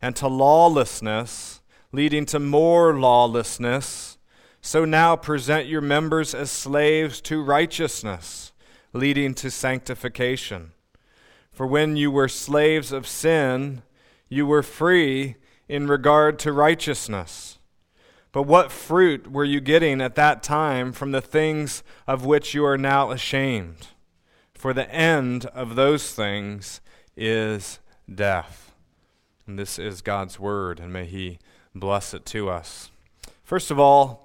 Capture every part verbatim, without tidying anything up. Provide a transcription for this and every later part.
and to lawlessness, leading to more lawlessness. So now present your members as slaves to righteousness, leading to sanctification. For when you were slaves of sin, you were free in regard to righteousness. But what fruit were you getting at that time from the things of which you are now ashamed? For the end of those things is death. And this is God's word, and may He bless it to us. First of all,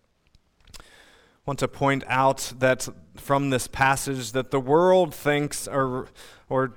I want to point out that from this passage that the world thinks, or, or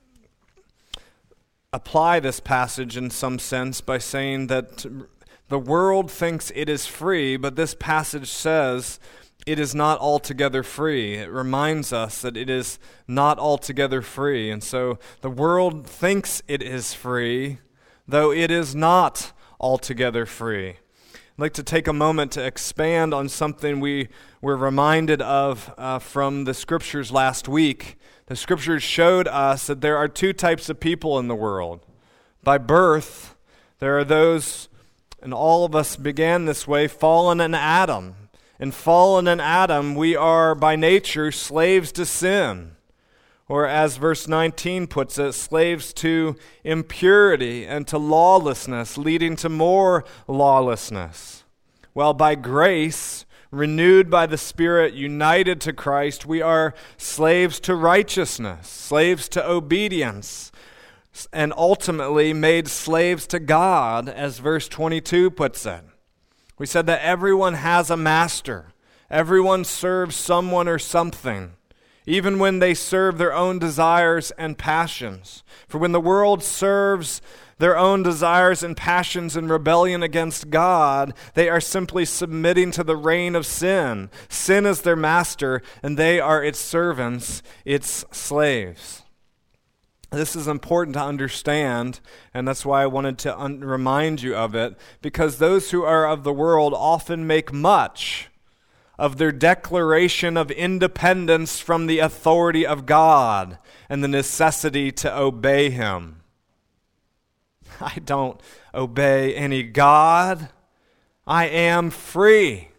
apply this passage in some sense by saying that the world thinks it is free, but this passage says it is not altogether free. It reminds us that it is not altogether free. And so the world thinks it is free, though it is not altogether free. I'd like to take a moment to expand on something we were reminded of uh, from the Scriptures last week. The Scriptures showed us that there are two types of people in the world. By birth, there are those, and all of us began this way, fallen in Adam. And fallen in Adam, we are by nature slaves to sin. Or as verse nineteen puts it, slaves to impurity and to lawlessness, leading to more lawlessness. While by grace, renewed by the Spirit, united to Christ, we are slaves to righteousness, slaves to obedience, and ultimately made slaves to God, as verse twenty-two puts it. We said that everyone has a master. Everyone serves someone or something, even when they serve their own desires and passions. For when the world serves their own desires and passions in rebellion against God, they are simply submitting to the reign of sin. Sin is their master, and they are its servants, its slaves. This is important to understand, and that's why I wanted to un- remind you of it, because those who are of the world often make much of their declaration of independence from the authority of God and the necessity to obey Him. I don't obey any God. I am free.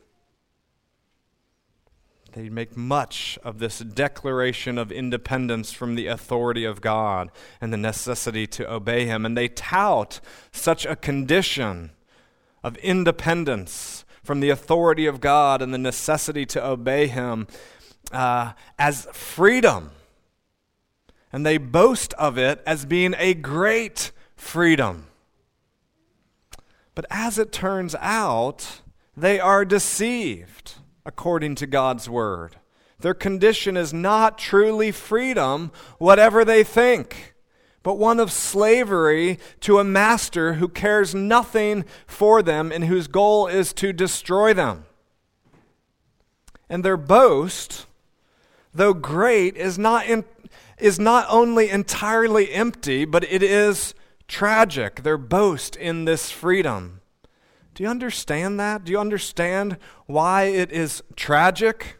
They make much of this declaration of independence from the authority of God and the necessity to obey Him. And they tout such a condition of independence from the authority of God and the necessity to obey Him uh, as freedom. And they boast of it as being a great freedom. But as it turns out, they are deceived according to God's word. Their condition is not truly freedom, whatever they think, but one of slavery to a master who cares nothing for them and whose goal is to destroy them. And their boast, though great, is not in, is not only entirely empty, but it is tragic. Their boast in this freedom. Do you understand that? Do you understand why it is tragic?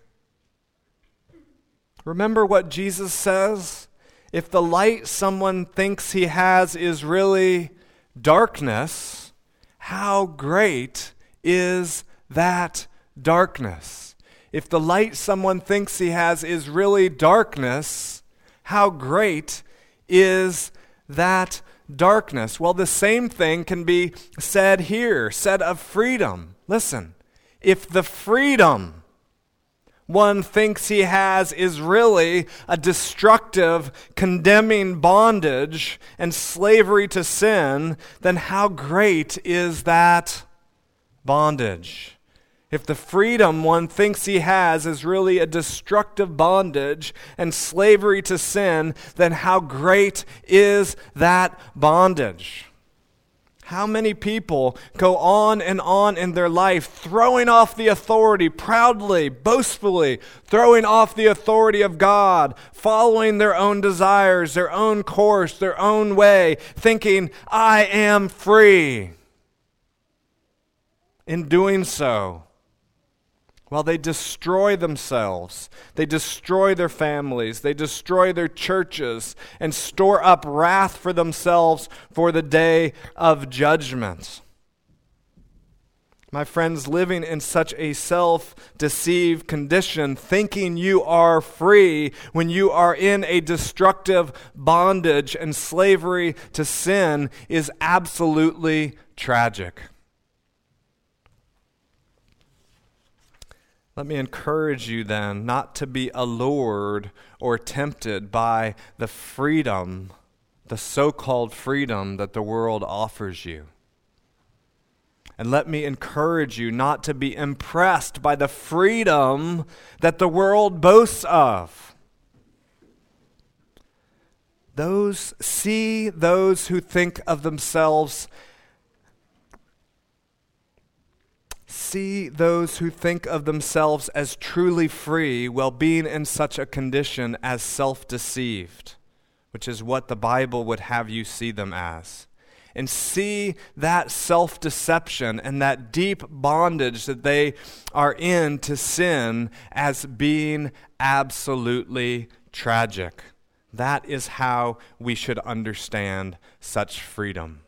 Remember what Jesus says? If the light someone thinks he has is really darkness, how great is that darkness? If the light someone thinks he has is really darkness, how great is that darkness? Well, the same thing can be said here, said of freedom. Listen, if the freedom one thinks he has is really a destructive, condemning bondage and slavery to sin, then how great is that bondage? If the freedom one thinks he has is really a destructive bondage and slavery to sin, then how great is that bondage? How many people go on and on in their life throwing off the authority, proudly, boastfully, throwing off the authority of God, following their own desires, their own course, their own way, thinking, I am free. In doing so, while they destroy themselves, they destroy their families, they destroy their churches, and store up wrath for themselves for the day of judgment. My friends, living in such a self-deceived condition, thinking you are free when you are in a destructive bondage and slavery to sin, is absolutely tragic. Let me encourage you then not to be allured or tempted by the freedom, the so-called freedom that the world offers you. And let me encourage you not to be impressed by the freedom that the world boasts of. Those see those who think of themselves See those who think of themselves as truly free while being in such a condition as self-deceived, which is what the Bible would have you see them as. And see that self-deception and that deep bondage that they are in to sin as being absolutely tragic. That is how we should understand such freedom.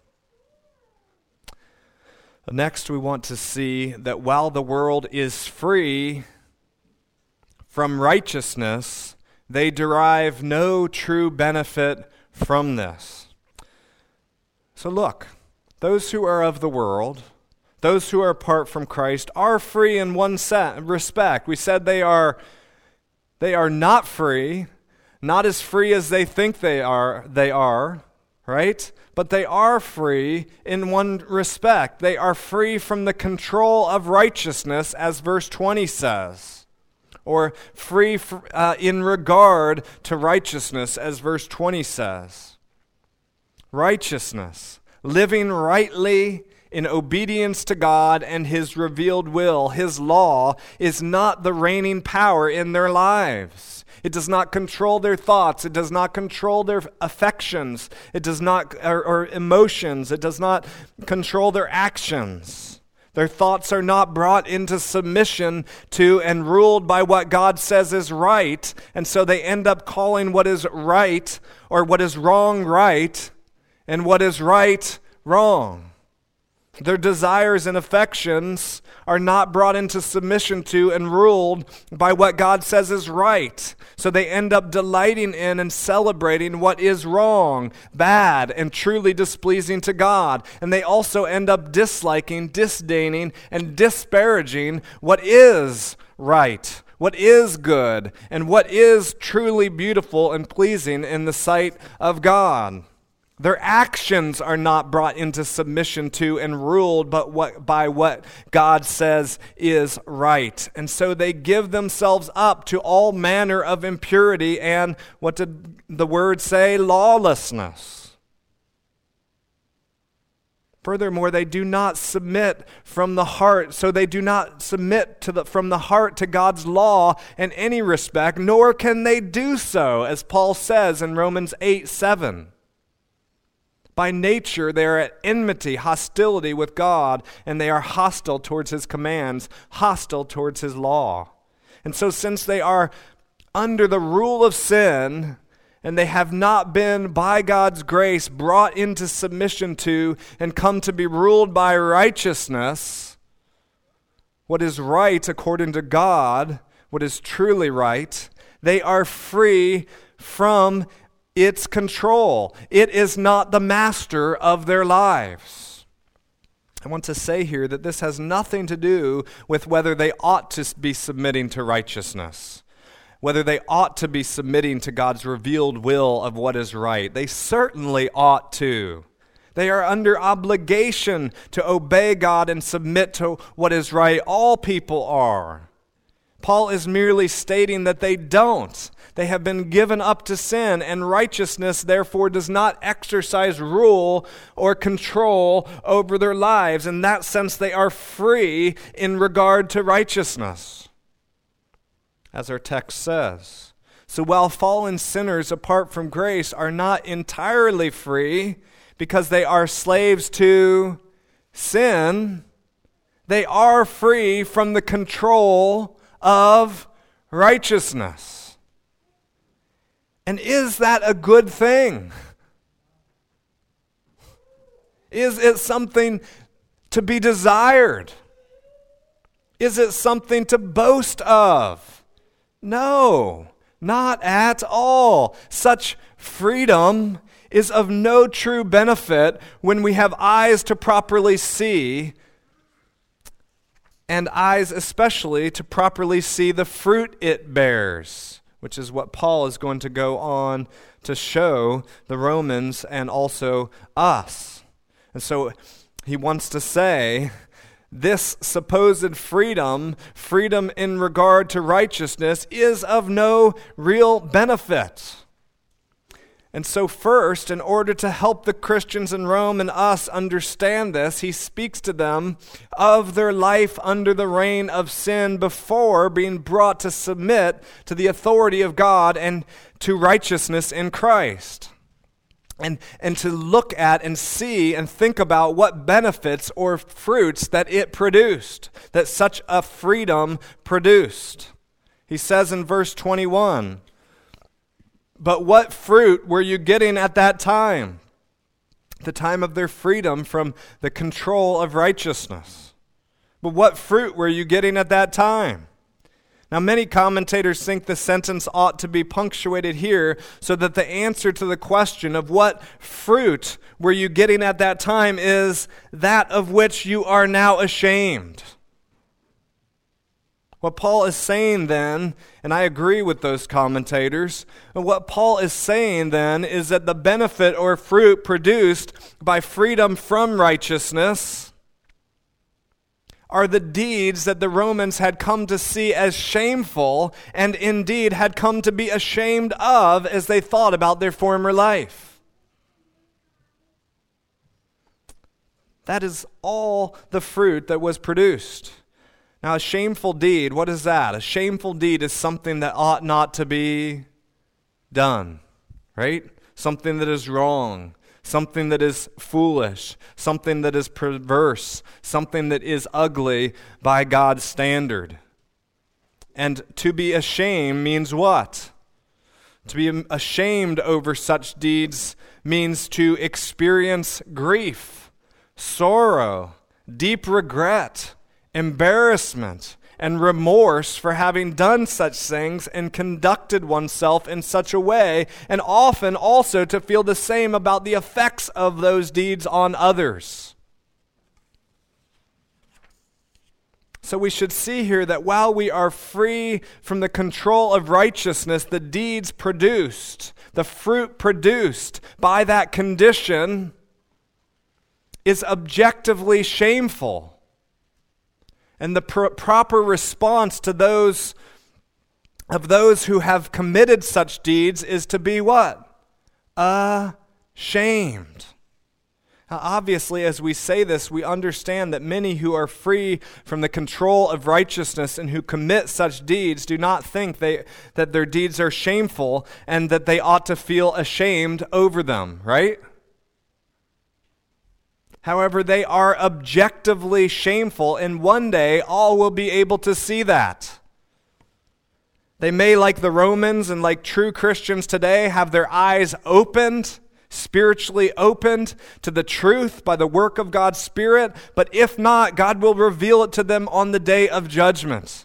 Next, we want to see that while the world is free from righteousness, they derive no true benefit from this. So look, those who are of the world, those who are apart from Christ, are free in one set, respect. We said they are, they are not free, not as free as they think they are, they are, right? But they are free in one respect. They are free from the control of righteousness, as verse twenty says. Or free uh, in regard to righteousness, as verse twenty says. Righteousness, living rightly in obedience to God and His revealed will, His law, is not the reigning power in their lives. It does not control their thoughts. It does not control their affections. It does not, or, or emotions. It does not control their actions. Their thoughts are not brought into submission to and ruled by what God says is right, and so they end up calling what is right or what is wrong right, and what is right, wrong. Their desires and affections are not brought into submission to and ruled by what God says is right. So they end up delighting in and celebrating what is wrong, bad, and truly displeasing to God. And they also end up disliking, disdaining, and disparaging what is right, what is good, and what is truly beautiful and pleasing in the sight of God. Their actions are not brought into submission to and ruled but what, by what God says is right. And so they give themselves up to all manner of impurity and, what did the word say? Lawlessness. Furthermore, they do not submit from the heart, so they do not submit to the, from the heart to God's law in any respect, nor can they do so, as Paul says in Romans eight seven. By nature, they are at enmity, hostility with God, and they are hostile towards His commands, hostile towards His law. And so since they are under the rule of sin, and they have not been, by God's grace, brought into submission to and come to be ruled by righteousness, what is right according to God, what is truly right, they are free from its control. It is not the master of their lives. I want to say here that this has nothing to do with whether they ought to be submitting to righteousness, whether they ought to be submitting to God's revealed will of what is right. They certainly ought to. They are under obligation to obey God and submit to what is right. All people are. Paul is merely stating that they don't. They have been given up to sin, and righteousness therefore does not exercise rule or control over their lives. In that sense, they are free in regard to righteousness, as our text says. So while fallen sinners apart from grace are not entirely free because they are slaves to sin, They are free from the control of righteousness. And is that a good thing? Is it something to be desired? Is it something to boast of? No, not at all. Such freedom is of no true benefit when we have eyes to properly see, and eyes especially to properly see the fruit it bears, which is what Paul is going to go on to show the Romans and also us. And so he wants to say, this supposed freedom, freedom in regard to righteousness, is of no real benefit. And so first, in order to help the Christians in Rome and us understand this, he speaks to them of their life under the reign of sin before being brought to submit to the authority of God and to righteousness in Christ. And, and to look at and see and think about what benefits or fruits that it produced, that such a freedom produced. He says in verse twenty-one, "But what fruit were you getting at that time?" The time of their freedom from the control of righteousness. But what fruit were you getting at that time? Now, many commentators think the sentence ought to be punctuated here so that the answer to the question of what fruit were you getting at that time is that of which you are now ashamed. What Paul is saying then, and I agree with those commentators, what Paul is saying then is that the benefit or fruit produced by freedom from righteousness are the deeds that the Romans had come to see as shameful and indeed had come to be ashamed of as they thought about their former life. That is all the fruit that was produced. Now, a shameful deed, what is that? A shameful deed is something that ought not to be done, right? Something that is wrong. Something that is foolish, something that is perverse, something that is ugly by God's standard. And to be ashamed means what? To be ashamed over such deeds means to experience grief, sorrow, deep regret, embarrassment, and remorse for having done such things and conducted oneself in such a way, and often also to feel the same about the effects of those deeds on others. So we should see here that while we are free from the control of righteousness, the deeds produced, the fruit produced by that condition is objectively shameful. And the pr- proper response to those of those who have committed such deeds is to be what? Ashamed. Now, obviously, as we say this, we understand that many who are free from the control of righteousness and who commit such deeds do not think they, that their deeds are shameful and that they ought to feel ashamed over them, right? However, they are objectively shameful, and one day all will be able to see that. They may, like the Romans and like true Christians today, have their eyes opened, spiritually opened to the truth by the work of God's Spirit, but if not, God will reveal it to them on the day of judgment.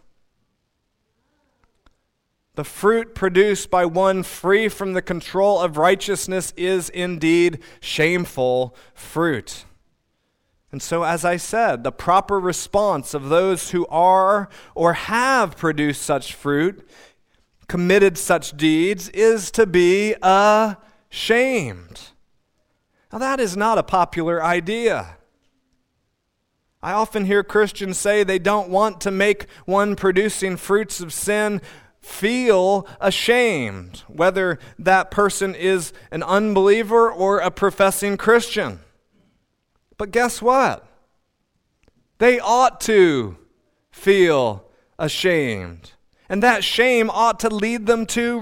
The fruit produced by one free from the control of righteousness is indeed shameful fruit. And so, as I said, the proper response of those who are or have produced such fruit, committed such deeds, is to be ashamed. Now, that is not a popular idea. I often hear Christians say they don't want to make one producing fruits of sin feel ashamed, whether that person is an unbeliever or a professing Christian. But guess what? They ought to feel ashamed. And that shame ought to lead them to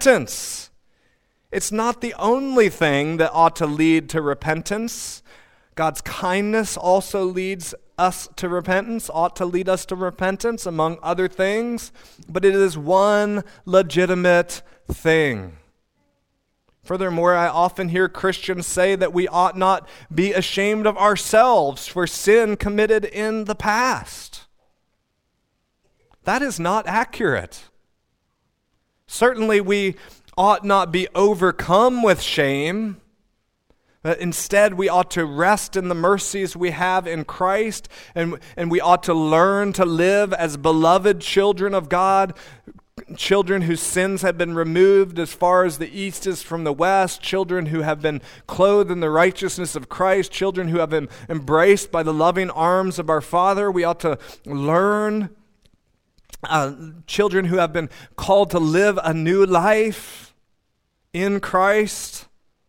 repentance. It's not the only thing that ought to lead to repentance. God's kindness also leads us to repentance, ought to lead us to repentance, among other things, but it is one legitimate thing. Furthermore, I often hear Christians say that we ought not be ashamed of ourselves for sin committed in the past. That is not accurate. Certainly, we ought not be overcome with shame. But instead, we ought to rest in the mercies we have in Christ, and, and we ought to learn to live as beloved children of God, children whose sins have been removed as far as the east is from the west, children who have been clothed in the righteousness of Christ, children who have been embraced by the loving arms of our Father. We ought to learn, uh, children who have been called to live a new life in Christ.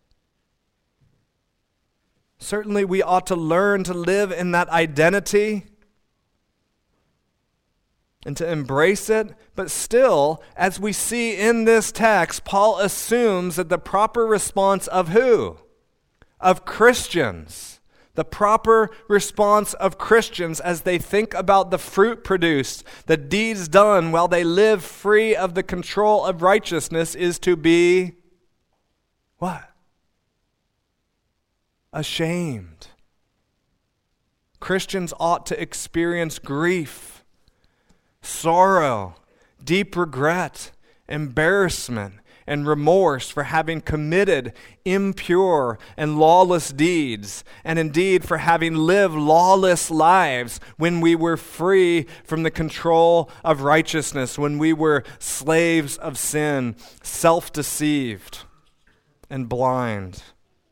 Certainly, we ought to learn to live in that identity and to embrace it. But still, as we see in this text, Paul assumes that the proper response of who? Of Christians. The proper response of Christians as they think about the fruit produced, the deeds done while they live free of the control of righteousness is to be what? Ashamed. Christians ought to experience grief, sorrow, deep regret, embarrassment, and remorse for having committed impure and lawless deeds, and indeed for having lived lawless lives when we were free from the control of righteousness, when we were slaves of sin, self-deceived and blind.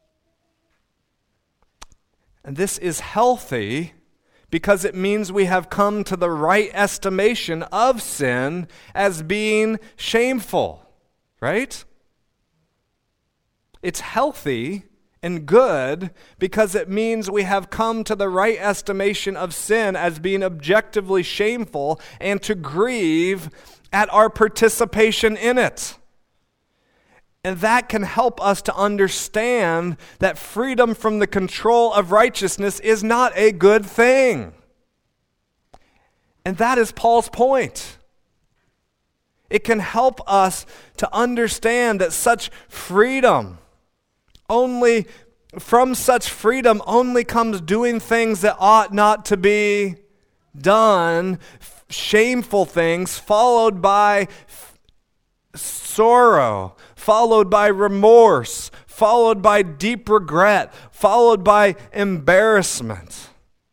And this is healthy because it means we have come to the right estimation of sin as being shameful, right? It's healthy and good because it means we have come to the right estimation of sin as being objectively shameful and to grieve at our participation in it. And that can help us to understand that freedom from the control of righteousness is not a good thing. And that is Paul's point. It can help us to understand that such freedom, only from such freedom only comes doing things that ought not to be done, shameful things, followed by sorrow, followed by remorse, followed by deep regret, followed by embarrassment.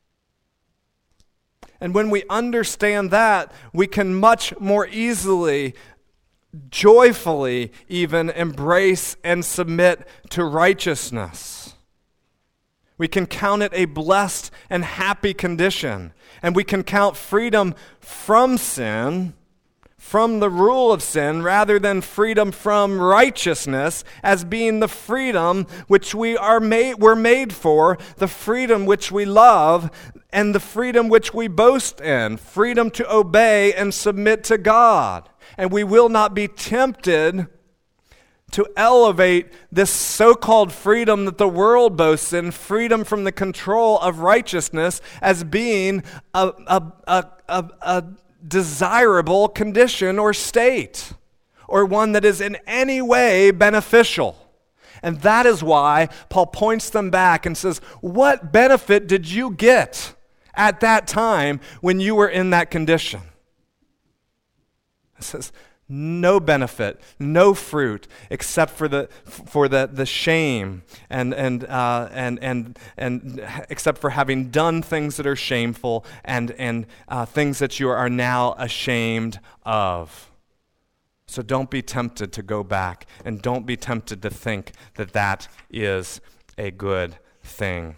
And when we understand that, we can much more easily, joyfully even, embrace and submit to righteousness. We can count it a blessed and happy condition, and we can count freedom from sin, from the rule of sin, rather than freedom from righteousness, as being the freedom which we are made, were made for, the freedom which we love, and the freedom which we boast in, freedom to obey and submit to God. And we will not be tempted to elevate this so-called freedom that the world boasts in, freedom from the control of righteousness, as being a, a, a, a, a desirable condition or state, or one that is in any way beneficial. And that is why Paul points them back and says, what benefit did you get at that time when you were in that condition? It says, no benefit, no fruit, except for the for the, the shame and and uh, and and and except for having done things that are shameful and and uh, things that you are now ashamed of. So don't be tempted to go back, and don't be tempted to think that that is a good thing.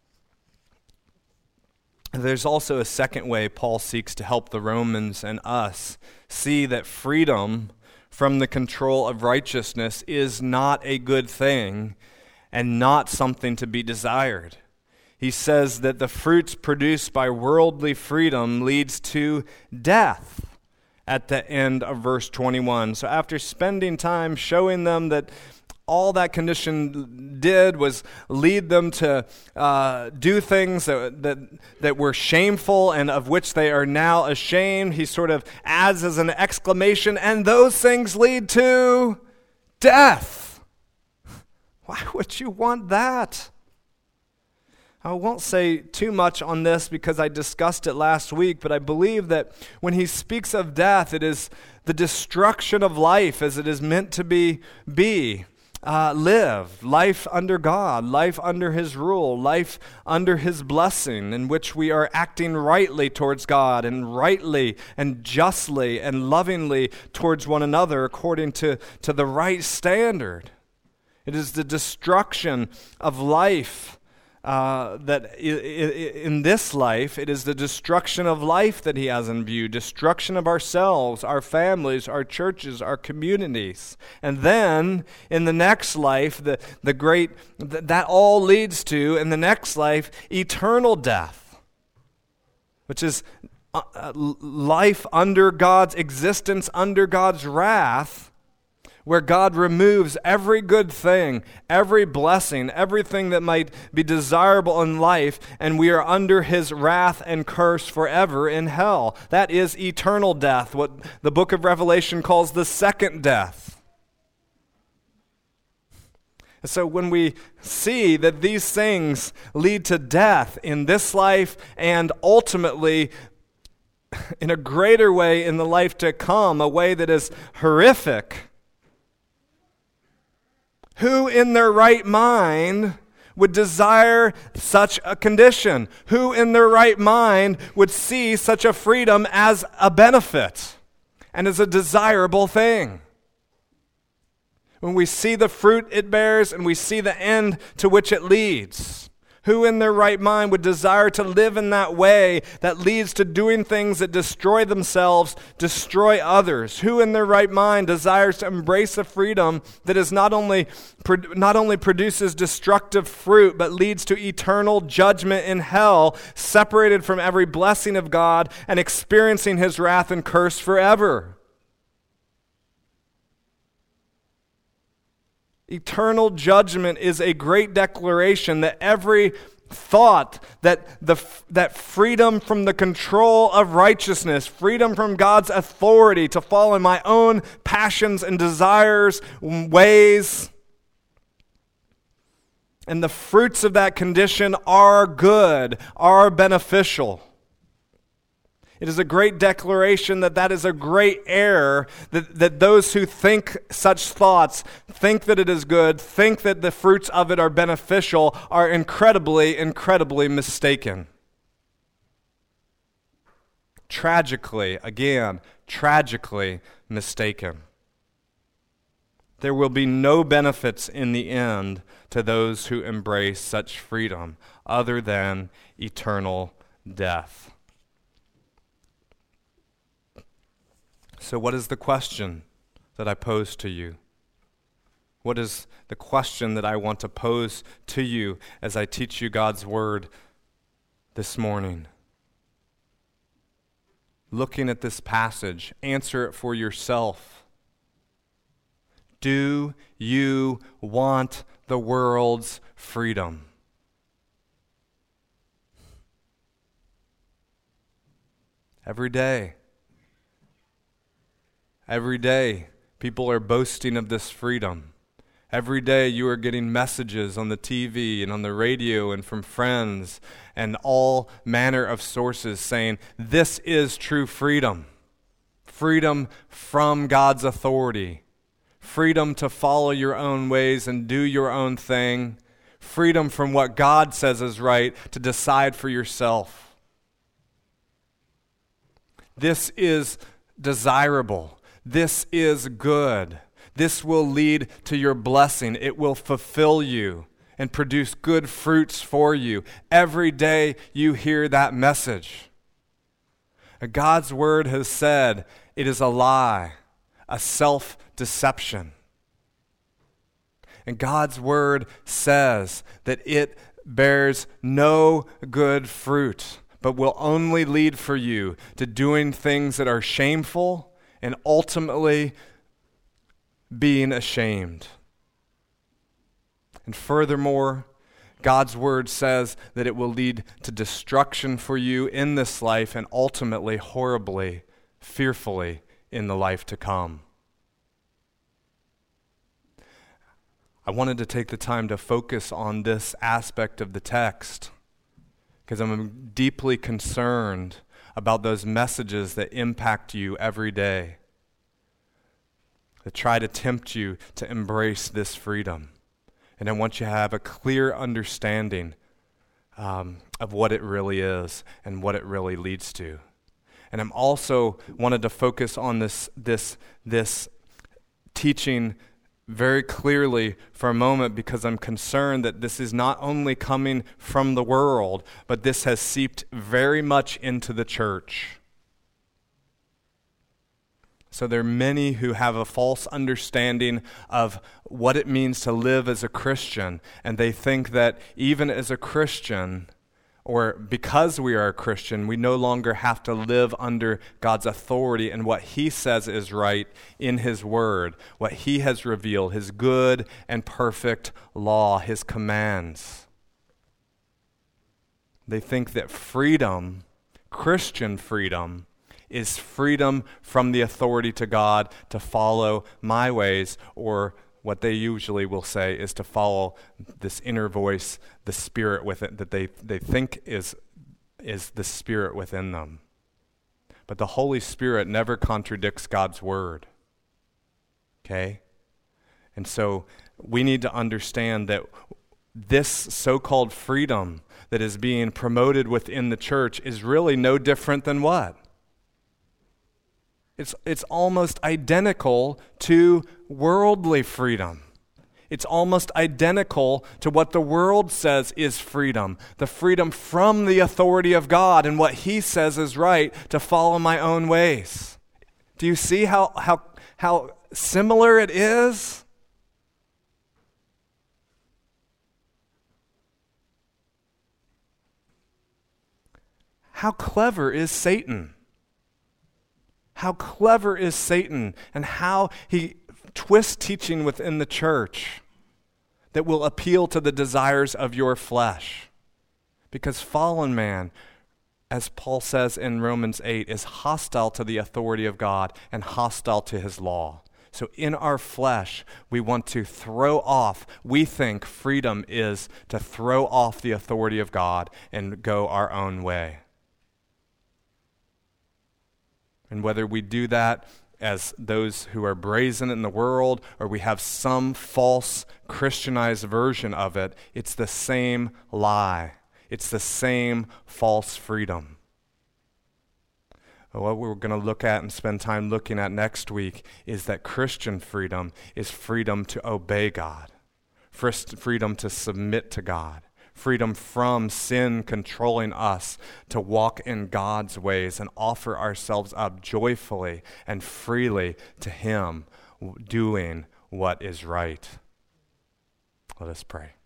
There's also a second way Paul seeks to help the Romans and us see that freedom from the control of righteousness is not a good thing and not something to be desired. He says that the fruits produced by worldly freedom leads to death at the end of verse twenty-one. So after spending time showing them that all that condition did was lead them to uh, do things that, that that were shameful and of which they are now ashamed. He sort of adds as an exclamation, and those things lead to death. Why would you want that? I won't say too much on this because I discussed it last week, but I believe that when he speaks of death, it is the destruction of life as it is meant to be, be. Uh, live, life under God, life under his rule, life under his blessing, in which we are acting rightly towards God and rightly and justly and lovingly towards one another according to, to the right standard. It is the destruction of life. Uh, that I- I- in this life, it is the destruction of life that he has in view, destruction of ourselves, our families, our churches, our communities. And then, in the next life, the, the great, th- that all leads to, in the next life, eternal death, which is uh, uh, life under God's existence, under God's wrath, where God removes every good thing, every blessing, everything that might be desirable in life, and we are under his wrath and curse forever in hell. That is eternal death, what the book of Revelation calls the second death. And so when we see that these things lead to death in this life and ultimately in a greater way in the life to come, a way that is horrific, who in their right mind would desire such a condition? Who in their right mind would see such a freedom as a benefit and as a desirable thing? When we see the fruit it bears and we see the end to which it leads, who in their right mind would desire to live in that way that leads to doing things that destroy themselves, destroy others? Who in their right mind desires to embrace a freedom that is not only not only produces destructive fruit, but leads to eternal judgment in hell, separated from every blessing of God and experiencing his wrath and curse forever? Eternal judgment is a great declaration that every thought that the that freedom from the control of righteousness, freedom from God's authority to follow my own passions and desires, ways, and the fruits of that condition are good, are beneficial. It is a great declaration that that is a great error, that, that those who think such thoughts, think that it is good, think that the fruits of it are beneficial, are incredibly, incredibly mistaken. Tragically, again, tragically mistaken. There will be no benefits in the end to those who embrace such freedom other than eternal death. So what is the question that I pose to you? What is the question that I want to pose to you as I teach you God's word this morning? Looking at this passage, answer it for yourself. Do you want the world's freedom? Every day. Every day, people are boasting of this freedom. Every day you are getting messages on the T V and on the radio and from friends and all manner of sources saying, this is true freedom. Freedom from God's authority. Freedom to follow your own ways and do your own thing. Freedom from what God says is right to decide for yourself. This is desirable. This is good. This will lead to your blessing. It will fulfill you and produce good fruits for you. Every day you hear that message. God's word has said it is a lie, a self-deception. And God's word says that it bears no good fruit, but will only lead for you to doing things that are shameful and ultimately being ashamed. And furthermore, God's word says that it will lead to destruction for you in this life and ultimately, horribly, fearfully in the life to come. I wanted to take the time to focus on this aspect of the text because I'm deeply concerned about those messages that impact you every day, that try to tempt you to embrace this freedom. And I want you to have a clear understanding um, of what it really is and what it really leads to. And I'm also wanted to focus on this this this teaching very clearly for a moment because I'm concerned that this is not only coming from the world, but this has seeped very much into the church. So there are many who have a false understanding of what it means to live as a Christian, and they think that even as a Christian, or because we are a Christian, we no longer have to live under God's authority and what He says is right in His Word, what He has revealed, His good and perfect law, His commands. They think that freedom, Christian freedom, is freedom from the authority to God to follow my ways, or what they usually will say is to follow this inner voice, the spirit with it that they, they think is, is the spirit within them. But the Holy Spirit never contradicts God's word. Okay? And so we need to understand that this so-called freedom that is being promoted within the church is really no different than what? It's it's almost identical to worldly freedom. It's almost identical to what the world says is freedom, the freedom from the authority of God and what He says is right to follow my own ways. Do you see how how how similar it is? How clever is Satan? How clever is Satan, and how he twists teaching within the church that will appeal to the desires of your flesh. Because fallen man, as Paul says in Romans eight, is hostile to the authority of God and hostile to His law. So in our flesh, we want to throw off, we think freedom is to throw off the authority of God and go our own way. And whether we do that as those who are brazen in the world, or we have some false Christianized version of it, it's the same lie. It's the same false freedom. What we're going to look at and spend time looking at next week is that Christian freedom is freedom to obey God, freedom to submit to God, freedom from sin controlling us, to walk in God's ways and offer ourselves up joyfully and freely to Him, doing what is right. Let us pray.